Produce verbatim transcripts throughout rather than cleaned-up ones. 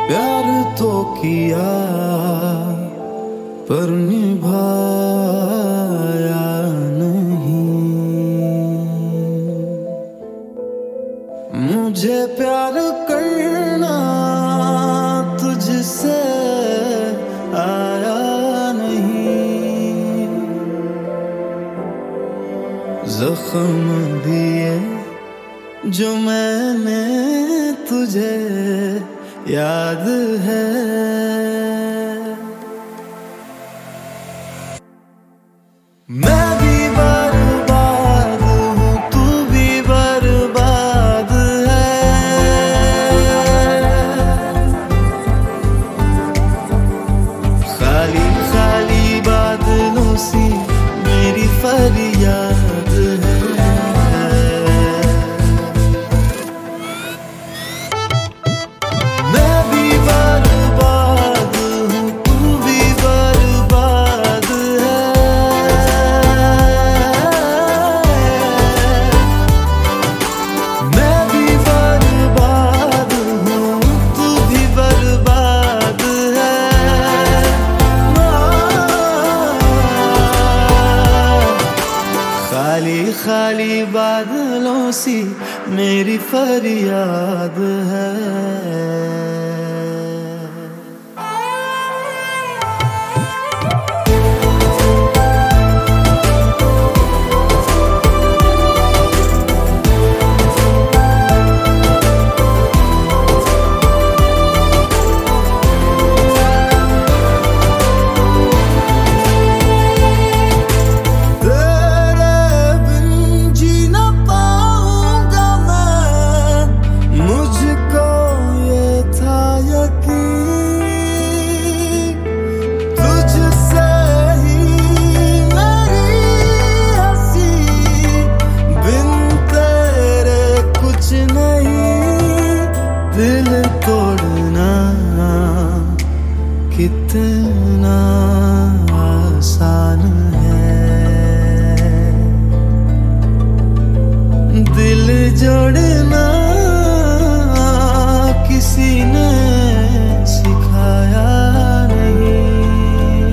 प्यार तो किया पर निभाया नहीं। मुझे प्यार करना तुझसे आया नहीं। जख्म दिए जो मैंने तुझे याद है। मैं भी बर्बाद हूँ, तू भी बर्बाद है। खाली खाली बादलों सी मेरी फरियाद है। खाली खाली बादलों सी मेरी फरियाद है। दिल तोड़ना कितना आसान है, दिल जोड़ना किसी ने सिखाया नहीं।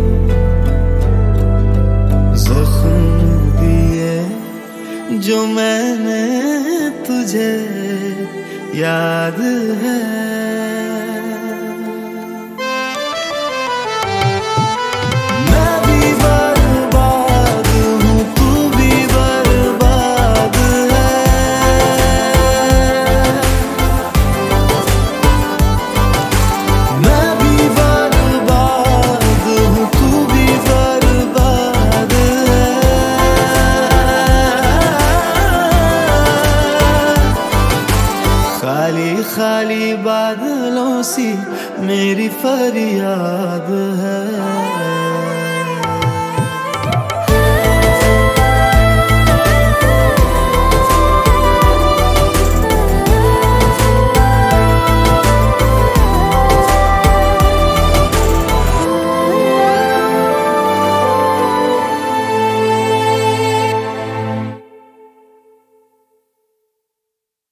जख्म दिए जो मैंने तुझे याद है। मैं भी बर्बाद हूँ, तू भी बर्बाद है। मैं भी बर्बाद हूँ, तू भी बर्बाद है। खाली खाली बादलों सी मेरी फरियाद है।